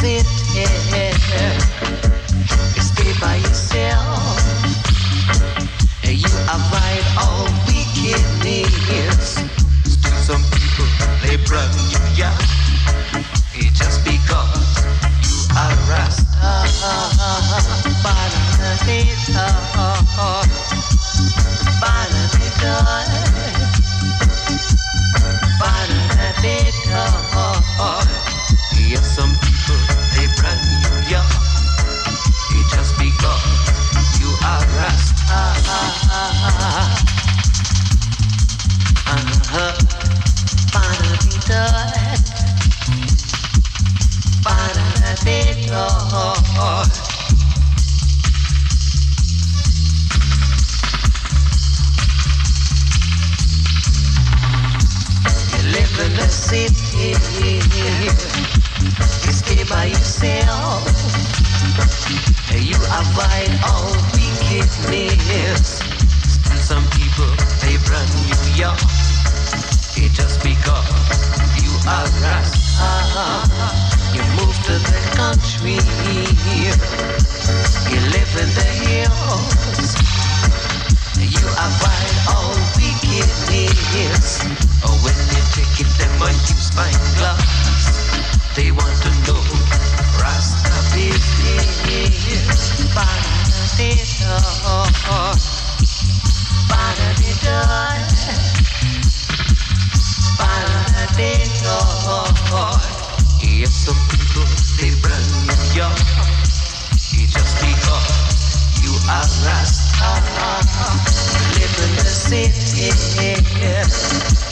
city. You stay by yourself. You avoid all wickedness. Still some people, they brand you, yeah. It's just because you are Rasta. Bananita, bananita, bananita. Yes, some people, they brand you, yeah. It's just because you are Rasta. Bananita, bananita. You live in the city. You stay by yourself. You avoid all wickedness. Still some people, they run you young. It's just because you are Rasta. You move to the country. You live in the hills. You avoid all wickedness. Oh, when you take it, them on you spyglass. They want to know Rasta business. Bananita, bananita, bananita. Yes, some people, they brand you young. It's just because you are Rasta. Live in the city.